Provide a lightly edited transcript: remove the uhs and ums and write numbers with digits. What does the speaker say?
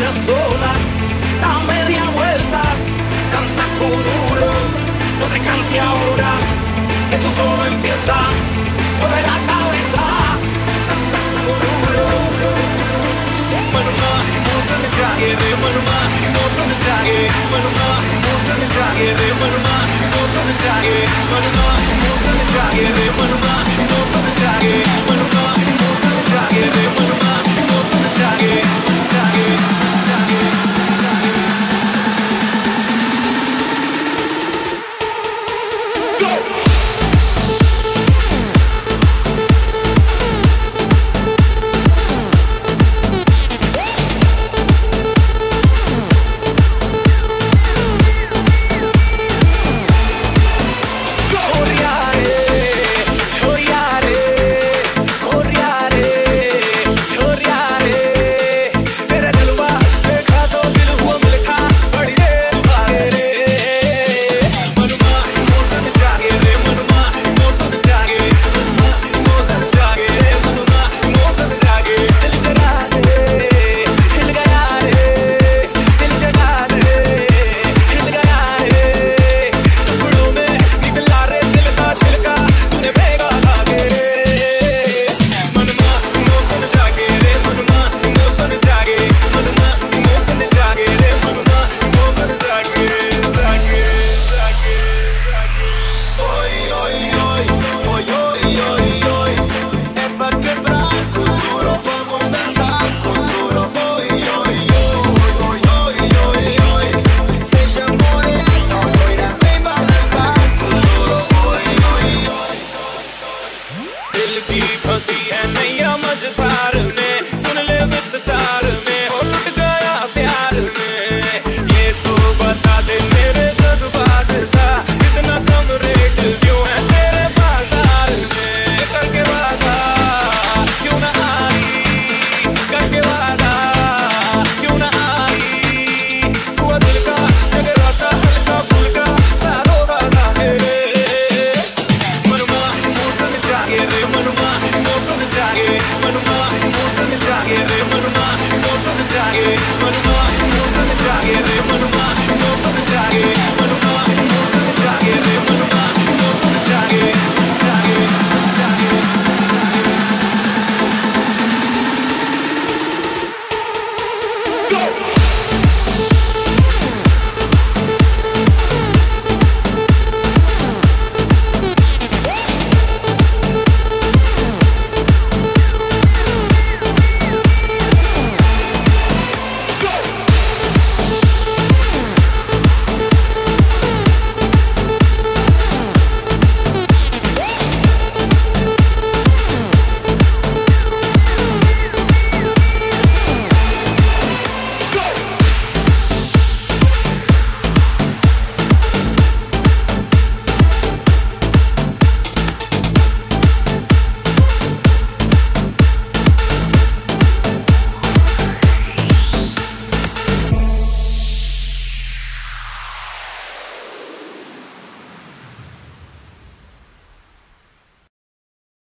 una sola, da media vuelta, danza kuduro, no te canses ahora, que tú solo empieza, mueve la cabeza, danza kuduro. Manuma, emozione jagere, manuma, emozione jagere, manuma, emozione jagere, manuma, emozione jagere, manuma, emozione jagere, manuma, emozione jagere, manuma, emozione jagere, manuma, emozione jagere, jagere, jagere, jagere. Go! Manuma, emozione jagere, manuma, emozione jagere, manuma.